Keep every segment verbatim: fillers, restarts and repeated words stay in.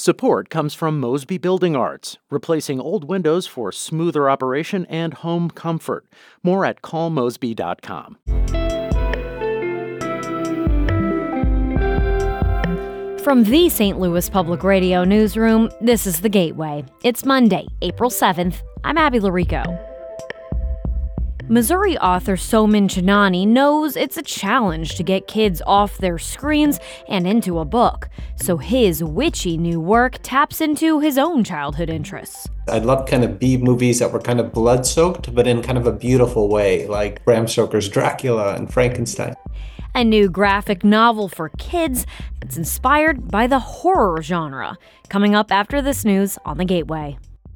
Support comes from Mosby Building Arts, replacing old windows for smoother operation and home comfort. More at call mosby dot com. From the Saint Louis Public Radio newsroom, this is The Gateway. It's Monday, April seventh. I'm Abby Larico. Missouri author Soman Chinani knows it's a challenge to get kids off their screens and into a book, so his witchy new work taps into his own childhood interests. I love kind of B movies that were kind of blood-soaked, but in kind of a beautiful way, like Bram Stoker's Dracula and Frankenstein. A new graphic novel for kids that's inspired by the horror genre. Coming up after this news on The Gateway.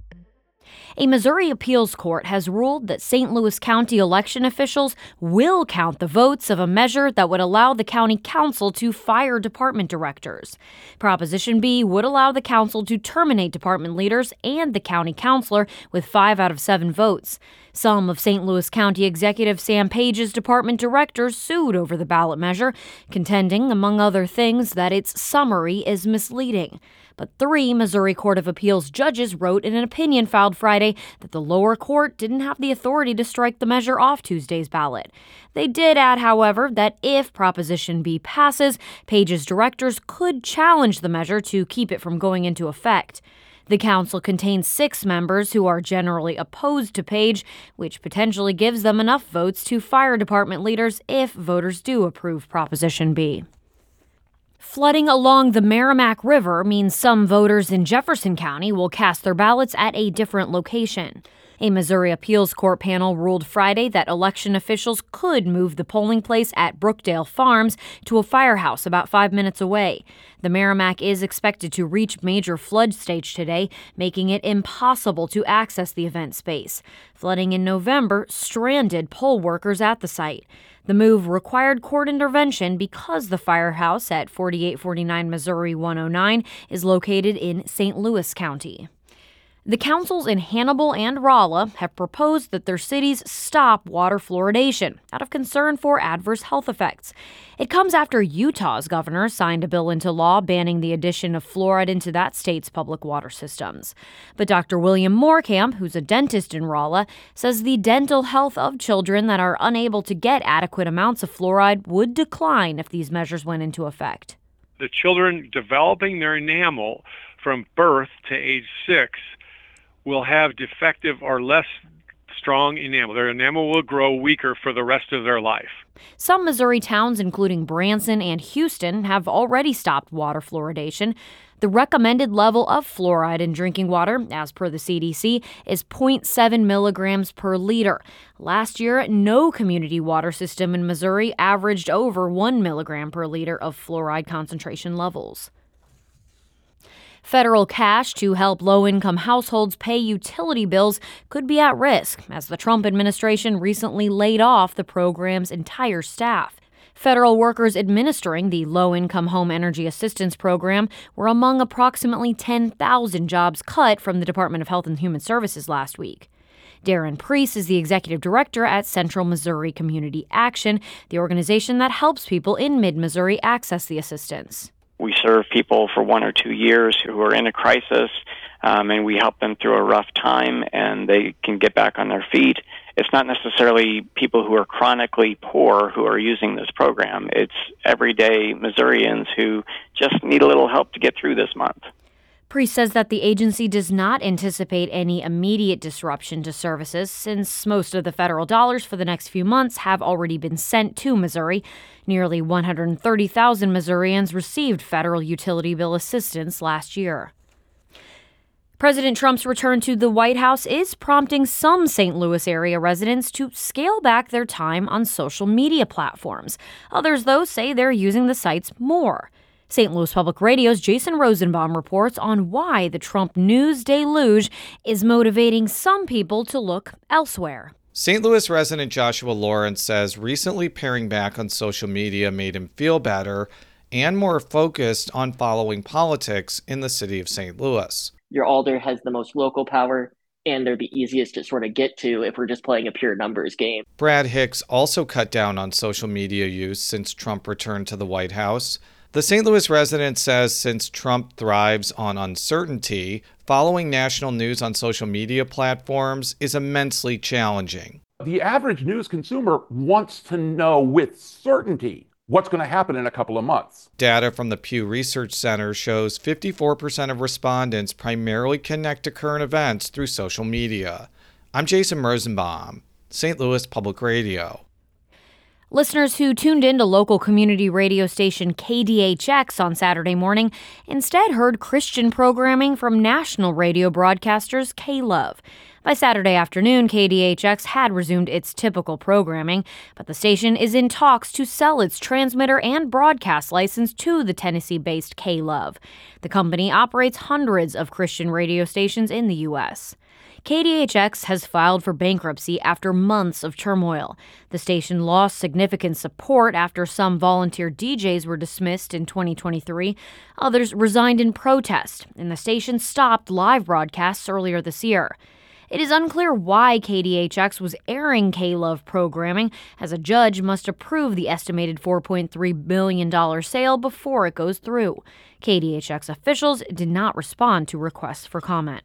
A Missouri appeals court has ruled that Saint Louis County election officials will count the votes of a measure that would allow the county council to fire department directors. Proposition B would allow the council to terminate department leaders and the county councilor with five out of seven votes. Some of Saint Louis County Executive Sam Page's department directors sued over the ballot measure, contending, among other things, that its summary is misleading. But three Missouri Court of Appeals judges wrote in an opinion filed Friday that the lower court didn't have the authority to strike the measure off Tuesday's ballot. They did add, however, that if Proposition B passes, Page's directors could challenge the measure to keep it from going into effect. The council contains six members who are generally opposed to Page, which potentially gives them enough votes to fire department leaders if voters do approve Proposition B. Flooding along the Merrimack River means some voters in Jefferson County will cast their ballots at a different location. A Missouri appeals court panel ruled Friday that election officials could move the polling place at Brookdale Farms to a firehouse about five minutes away. The Merrimack is expected to reach major flood stage today, making it impossible to access the event space. Flooding in November stranded poll workers at the site. The move required court intervention because the firehouse at forty-eight forty-nine Missouri one oh nine is located in Saint Louis County. The councils in Hannibal and Rolla have proposed that their cities stop water fluoridation out of concern for adverse health effects. It comes after Utah's governor signed a bill into law banning the addition of fluoride into that state's public water systems. But Doctor William Moorkamp, who's a dentist in Rolla, says the dental health of children that are unable to get adequate amounts of fluoride would decline if these measures went into effect. The children developing their enamel from birth to age six will have defective or less strong enamel. Their enamel will grow weaker for the rest of their life. Some Missouri towns, including Branson and Houston, have already stopped water fluoridation. The recommended level of fluoride in drinking water, as per the C D C, is zero point seven milligrams per liter. Last year, no community water system in Missouri averaged over one milligram per liter of fluoride concentration levels. Federal cash to help low-income households pay utility bills could be at risk, as the Trump administration recently laid off the program's entire staff. Federal workers administering the Low-Income Home Energy Assistance Program were among approximately ten thousand jobs cut from the Department of Health and Human Services last week. Darren Priest is the executive director at Central Missouri Community Action, the organization that helps people in mid-Missouri access the assistance. We serve people for one or two years who are in a crisis, um, and we help them through a rough time, and they can get back on their feet. It's not necessarily people who are chronically poor who are using this program. It's everyday Missourians who just need a little help to get through this month. Priest says that the agency does not anticipate any immediate disruption to services since most of the federal dollars for the next few months have already been sent to Missouri. Nearly one hundred thirty thousand Missourians received federal utility bill assistance last year. President Trump's return to the White House is prompting some Saint Louis area residents to scale back their time on social media platforms. Others, though, say they're using the sites more. Saint Louis Public Radio's Jason Rosenbaum reports on why the Trump news deluge is motivating some people to look elsewhere. Saint Louis resident Joshua Lawrence says recently paring back on social media made him feel better and more focused on following politics in the city of Saint Louis. Your alder has the most local power, and they're the easiest to sort of get to if we're just playing a pure numbers game. Brad Hicks also cut down on social media use since Trump returned to the White House. The Saint Louis resident says since Trump thrives on uncertainty, following national news on social media platforms is immensely challenging. The average news consumer wants to know with certainty what's going to happen in a couple of months. Data from the Pew Research Center shows fifty-four percent of respondents primarily connect to current events through social media. I'm Jason Rosenbaum, Saint Louis Public Radio. Listeners who tuned in to local community radio station K D H X on Saturday morning instead heard Christian programming from national radio broadcasters K-Love. By Saturday afternoon, K D H X had resumed its typical programming, but the station is in talks to sell its transmitter and broadcast license to the Tennessee-based K-Love. The company operates hundreds of Christian radio stations in the U S K D H X has filed for bankruptcy after months of turmoil. The station lost significant support after some volunteer D Js were dismissed in twenty twenty-three. Others resigned in protest, and the station stopped live broadcasts earlier this year. It is unclear why K D H X was airing K-Love programming, as a judge must approve the estimated four point three billion dollars sale before it goes through. K D H X officials did not respond to requests for comment.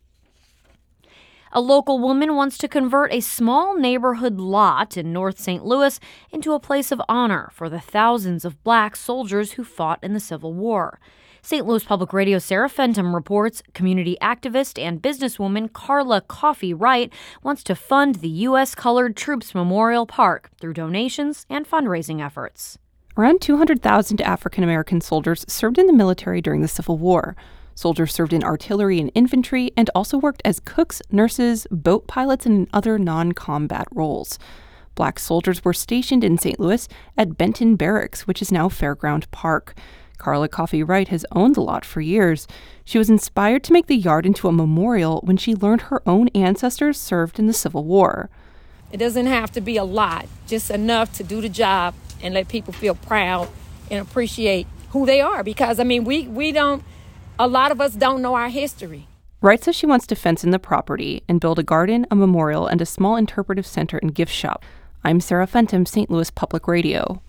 A local woman wants to convert a small neighborhood lot in North Saint Louis into a place of honor for the thousands of black soldiers who fought in the Civil War. Saint Louis Public Radio's Sarah Fenton reports community activist and businesswoman Carla Coffey Wright wants to fund the U S Colored Troops Memorial Park through donations and fundraising efforts. Around two hundred thousand African American soldiers served in the military during the Civil War. Soldiers served in artillery and infantry and also worked as cooks, nurses, boat pilots, and in other non-combat roles. Black soldiers were stationed in Saint Louis at Benton Barracks, which is now Fairground Park. Carla Coffey Wright has owned the lot for years. She was inspired to make the yard into a memorial when she learned her own ancestors served in the Civil War. It doesn't have to be a lot, just enough to do the job and let people feel proud and appreciate who they are. Because, I mean, we, we don't, a lot of us don't know our history. Wright says she wants to fence in the property and build a garden, a memorial, and a small interpretive center and gift shop. I'm Sarah Fenton, Saint Louis Public Radio.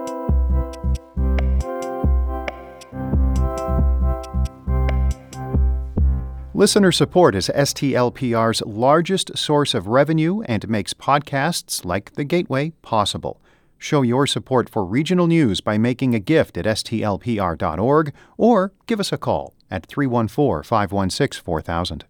Listener support is S T L P R's largest source of revenue and makes podcasts like The Gateway possible. Show your support for regional news by making a gift at S T L P R dot org or give us a call at three one four, five one six, four thousand.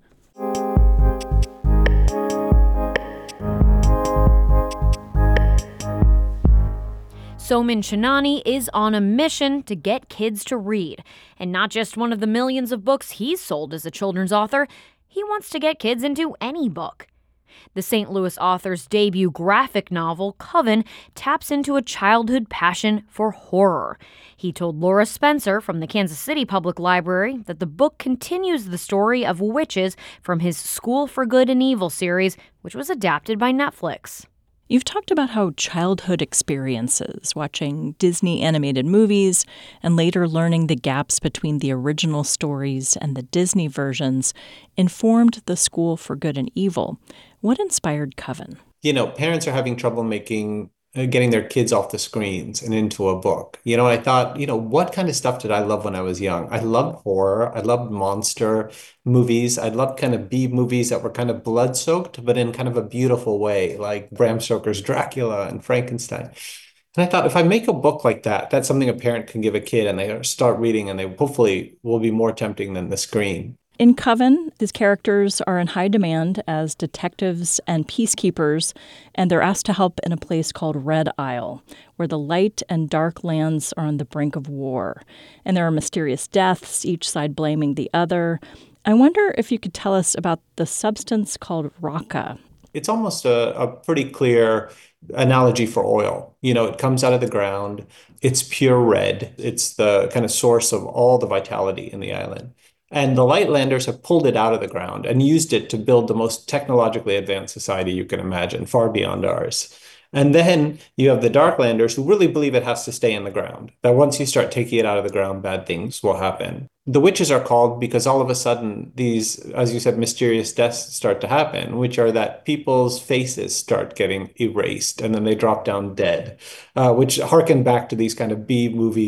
Soman Chinani is on a mission to get kids to read. And not just one of the millions of books he's sold as a children's author, he wants to get kids into any book. The Saint Louis author's debut graphic novel, Coven, taps into a childhood passion for horror. He told Laura Spencer from the Kansas City Public Library that the book continues the story of witches from his School for Good and Evil series, which was adapted by Netflix. You've talked about how childhood experiences, watching Disney animated movies, and later learning the gaps between the original stories and the Disney versions, informed the School for Good and Evil. What inspired Coven? You know, parents are having trouble making uh, getting their kids off the screens and into a book. You know, I thought, you know, what kind of stuff did I love when I was young? I loved horror. I loved monster movies. I loved kind of B movies that were kind of blood-soaked, but in kind of a beautiful way, like Bram Stoker's Dracula and Frankenstein. And I thought, if I make a book like that, that's something a parent can give a kid, and they start reading, and they hopefully will be more tempting than the screen. In Coven, these characters are in high demand as detectives and peacekeepers, and they're asked to help in a place called Red Isle, where the light and dark lands are on the brink of war. And there are mysterious deaths, each side blaming the other. I wonder if you could tell us about the substance called raka. It's almost a, a pretty clear analogy for oil. You know, it comes out of the ground. It's pure red. It's the kind of source of all the vitality in the island. And the Lightlanders have pulled it out of the ground and used it to build the most technologically advanced society you can imagine, far beyond ours. And then you have the Darklanders who really believe it has to stay in the ground, that once you start taking it out of the ground, bad things will happen. The witches are called because all of a sudden these, as you said, mysterious deaths start to happen, which are that people's faces start getting erased and then they drop down dead, uh, which harken back to these kind of B-movie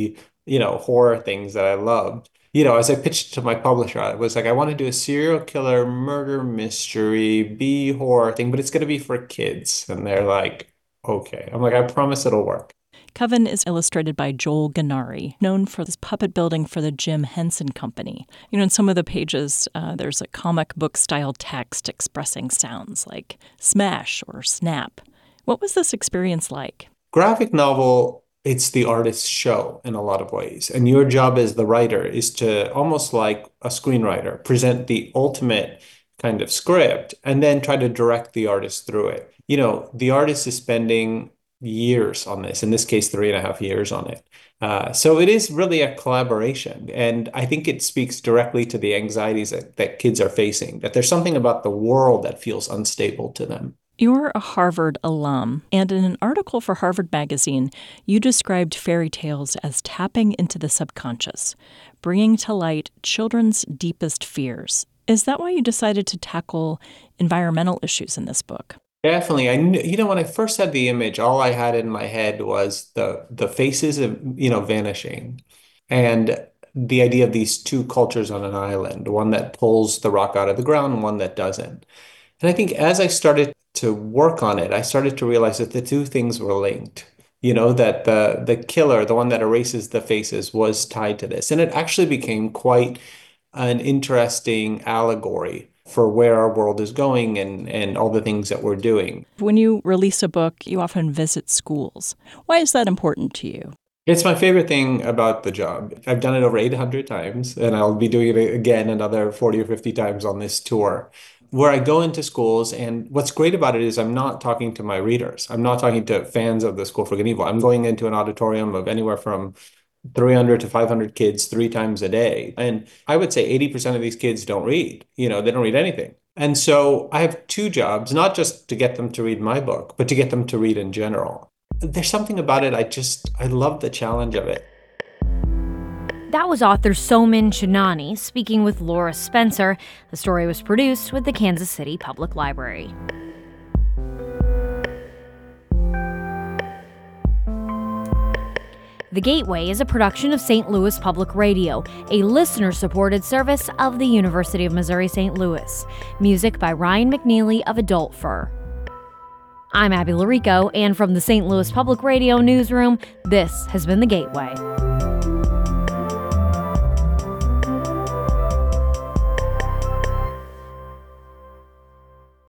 you know, horror things that I loved. You know, as I pitched to my publisher, I was like, I want to do a serial killer murder mystery B horror thing, but it's going to be for kids. And they're like, okay. I'm like, I promise it'll work. Coven is illustrated by Joel Gennari, known for his puppet building for the Jim Henson Company. You know, in some of the pages, uh, there's a comic book style text expressing sounds like smash or snap. What was this experience like? Graphic novel, it's the artist's show in a lot of ways. And your job as the writer is to, almost like a screenwriter, present the ultimate kind of script and then try to direct the artist through it. You know, the artist is spending years on this, in this case, three and a half years on it. Uh, so it is really a collaboration. And I think it speaks directly to the anxieties that, that kids are facing, that there's something about the world that feels unstable to them. You're a Harvard alum, and in an article for Harvard Magazine, you described fairy tales as tapping into the subconscious, bringing to light children's deepest fears. Is that why you decided to tackle environmental issues in this book? Definitely. I kn- you know, when I first had the image, all I had in my head was the the faces of, you know, vanishing, and the idea of these two cultures on an island, one that pulls the rock out of the ground and one that doesn't. And I think as I started to work on it, I started to realize that the two things were linked. You know, that the the killer, the one that erases the faces, was tied to this. And it actually became quite an interesting allegory for where our world is going and, and all the things that we're doing. When you release a book, you often visit schools. Why is that important to you? It's my favorite thing about the job. I've done it over eight hundred times, and I'll be doing it again another forty or fifty times on this tour, where I go into schools. And what's great about it is I'm not talking to my readers. I'm not talking to fans of The School for Good and Evil. I'm going into an auditorium of anywhere from three hundred to five hundred kids three times a day. And I would say eighty percent of these kids don't read. You know, they don't read anything. And so I have two jobs, not just to get them to read my book, but to get them to read in general. There's something about it. I just, I love the challenge of it. That was author Soman Shinani speaking with Laura Spencer. The story was produced with the Kansas City Public Library. The Gateway is a production of Saint Louis Public Radio, a listener-supported service of the University of Missouri-Saint Louis. Music by Ryan McNeely of Adult Fur. I'm Abby Larico, and from the Saint Louis Public Radio newsroom, this has been The Gateway.